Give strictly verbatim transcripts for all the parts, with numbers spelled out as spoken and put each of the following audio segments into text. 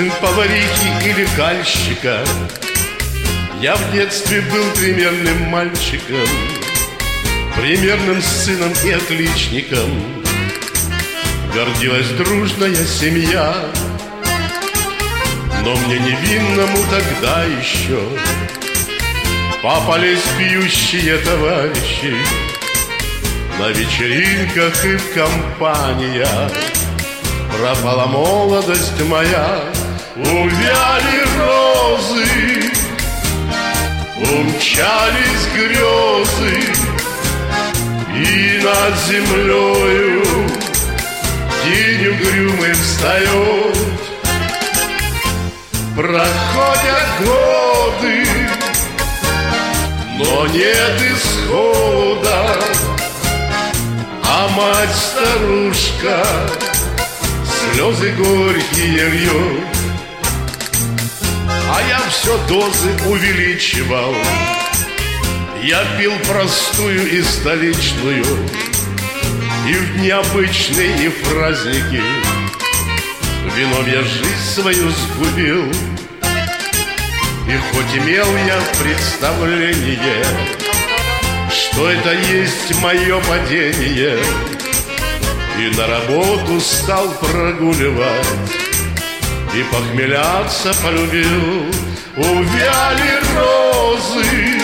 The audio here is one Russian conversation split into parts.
сын поварихи или кальщика. Я в детстве был примерным мальчиком, примерным сыном и отличником. Гордилась дружная семья, но мне невинному тогда еще попались пьющие товарищи на вечеринках и в компаниях. Пропала молодость моя, увяли розы, умчались грезы, и над землею день угрюмый встает. Проходят годы, но нет исхода, а мать-старушка слезы горькие льет. А я все дозы увеличивал, я пил простую и столичную, и в дни обычные, и в праздники вином я жизнь свою сгубил. И хоть имел я представление, что это есть мое падение, и на работу стал прогуливать, и похмеляться полюбил. Увяли розы,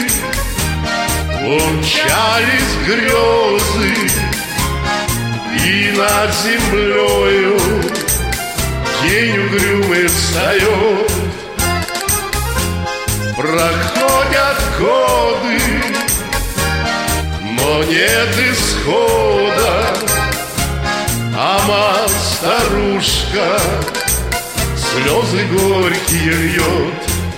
умчались грезы, и над землею день угрюмый встает. Проходят годы, но нет исхода, а мать-старушка слезы горькие льет.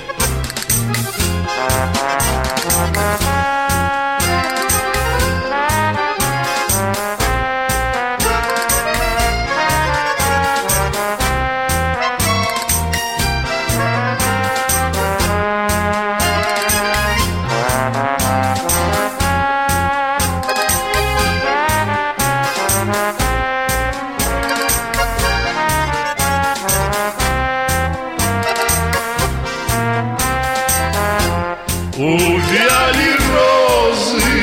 Увяли розы,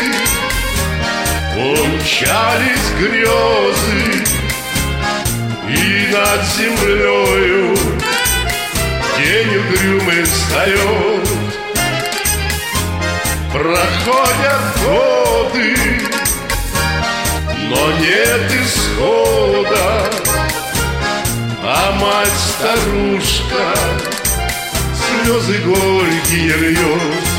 умчались грезы, и над землею день угрюмый встает. Проходят годы, но нет исхода, а мать-старушка слезы горькие льет.